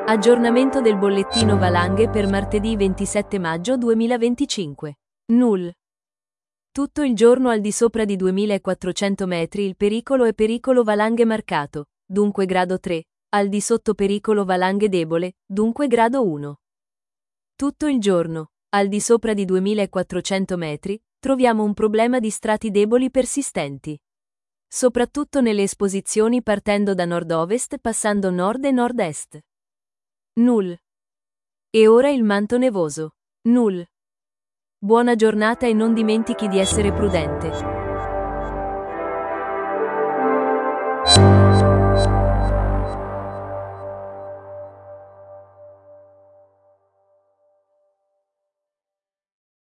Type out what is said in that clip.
Aggiornamento del bollettino valanghe per martedì 27 maggio 2025. Null. Tutto il giorno al di sopra di 2400 metri il pericolo è pericolo valanghe marcato, dunque grado 3, al di sotto pericolo valanghe debole, dunque grado 1. Tutto il giorno, al di sopra di 2400 metri, troviamo un problema di strati deboli persistenti. Soprattutto nelle esposizioni partendo da nord-ovest passando nord e nord-est. Null. E ora il manto nevoso. Null. Buona giornata e non dimentichi di essere prudente.